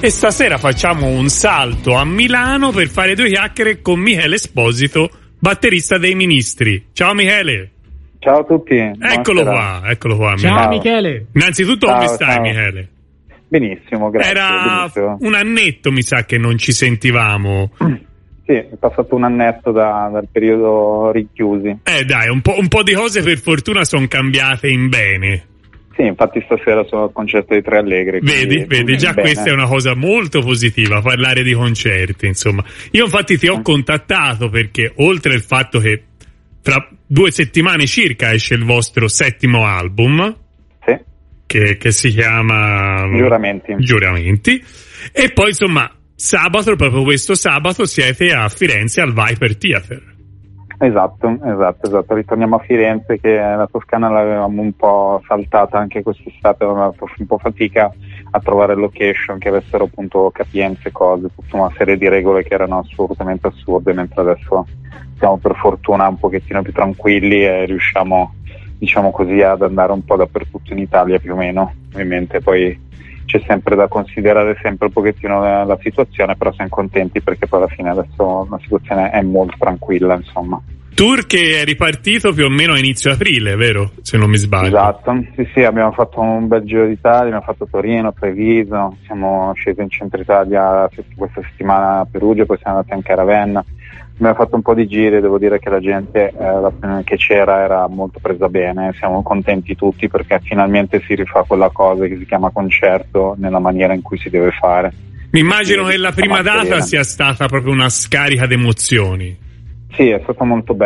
e stasera facciamo un salto a Milano per fare due chiacchiere con Michele Esposito, batterista dei Ministri. Ciao Michele. Ciao a tutti. Eccolo qua. Ciao Michele. Innanzitutto come stai, Michele? Benissimo, grazie. Era benissimo. un annetto, mi sa, che non ci sentivamo. Sì, è passato un annetto dal periodo rinchiusi. Dai, un po' di cose per fortuna sono cambiate in bene. Sì, infatti stasera sono al concerto dei Tre Allegri. Vedi, già bene. Questa è una cosa molto positiva, parlare di concerti, insomma. Io infatti ti ho contattato perché, oltre al fatto che fra 2 settimane circa esce il vostro 7° album, sì, che si chiama Giuramenti, e poi insomma proprio questo sabato siete a Firenze al Viper Theatre. Esatto, ritorniamo a Firenze, che la Toscana l'avevamo un po' saltata anche quest'estate, avevamo fatto un po' fatica a trovare location che avessero appunto capienze, cose, tutta una serie di regole che erano assolutamente assurde, mentre adesso siamo per fortuna un pochettino più tranquilli e riusciamo, diciamo così, ad andare un po' dappertutto in Italia più o meno. Ovviamente poi c'è sempre da considerare sempre un pochettino la situazione, però siamo contenti perché poi alla fine adesso la situazione è molto tranquilla, insomma. Tour che è ripartito più o meno a inizio aprile, vero? Se non mi sbaglio. Esatto, sì, abbiamo fatto un bel giro d'Italia, abbiamo fatto Torino, Treviso, siamo scesi in centro Italia questa settimana a Perugia, poi siamo andati anche a Ravenna. Abbiamo fatto un po' di giri, devo dire che la gente che c'era era molto presa bene, siamo contenti tutti perché finalmente si rifà quella cosa che si chiama concerto nella maniera in cui si deve fare. Mi immagino che la prima data sia stata proprio una scarica d'emozioni. Sì, è stato molto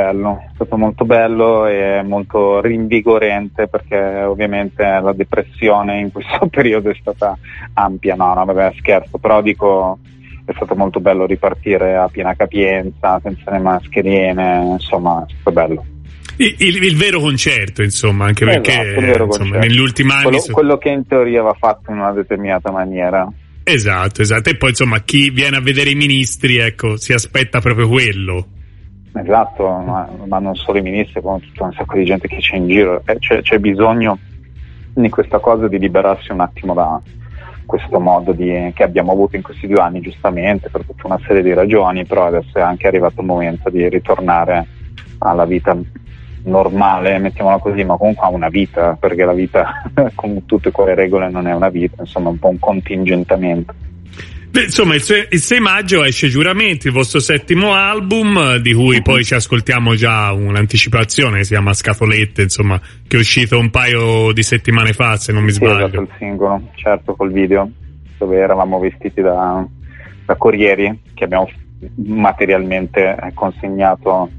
bello e molto rinvigorente, perché ovviamente la depressione in questo periodo è stata ampia, scherzo, però dico, è stato molto bello ripartire a piena capienza, senza le mascherine, insomma, è stato bello. Il vero concerto, insomma, anche perché insomma, negli ultimi anni... Quello che in teoria va fatto in una determinata maniera. Esatto, e poi insomma chi viene a vedere i Ministri, ecco, si aspetta proprio quello. Esatto, ma non solo i Ministri, con tutta un sacco di gente che c'è in giro, c'è bisogno di questa cosa, di liberarsi un attimo da questo modo che abbiamo avuto in questi 2 anni, giustamente, per tutta una serie di ragioni, però adesso è anche arrivato il momento di ritornare alla vita normale, mettiamola così, ma comunque a una vita, perché la vita con tutte quelle regole non è una vita, insomma, un po' un contingentamento. Insomma, il 6 maggio esce Giuramenti, il vostro 7° album, di cui poi ci ascoltiamo già un'anticipazione, si chiama Scatolette, insomma, che è uscito un paio di settimane fa, se non mi sbaglio. Esatto, il singolo, certo, col video, dove eravamo vestiti da corrieri, che abbiamo materialmente consegnato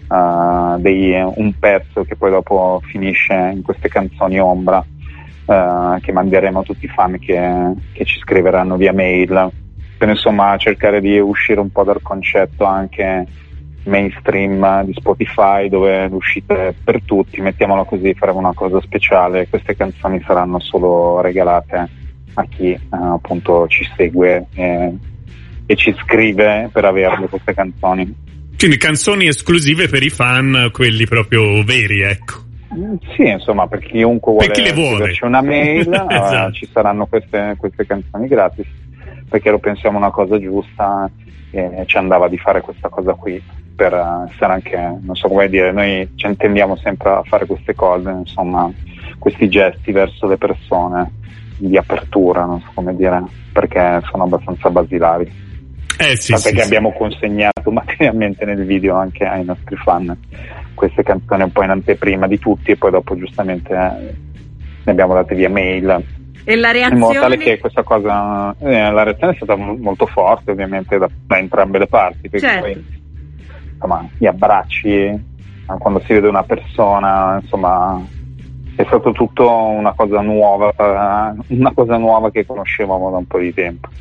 un pezzo che poi dopo finisce in queste canzoni ombra, che manderemo a tutti i fan che ci scriveranno via mail, per insomma cercare di uscire un po' dal concetto anche mainstream di Spotify, dove l'uscita è per tutti, mettiamolo così, faremo una cosa speciale. Queste canzoni saranno solo regalate a chi appunto ci segue e ci scrive per averle queste canzoni. Quindi canzoni esclusive per i fan, quelli proprio veri, ecco. Sì, insomma, per chiunque vuole scriverci una mail, esatto. Ci saranno queste canzoni gratis, perché lo pensiamo una cosa giusta e ci andava di fare questa cosa qui per essere anche, non so come dire, noi ci intendiamo sempre a fare queste cose, insomma, questi gesti verso le persone di apertura, non so come dire, perché sono abbastanza basilari. Che abbiamo consegnato materialmente nel video anche ai nostri fan queste canzoni un po' in anteprima di tutti, e poi dopo giustamente ne abbiamo date via mail. E la reazione? In modo tale che questa cosa, la reazione è stata molto forte, ovviamente da entrambe le parti, perché certo. Poi insomma gli abbracci quando si vede una persona, insomma è stato tutto una cosa nuova che conoscevamo da un po' di tempo.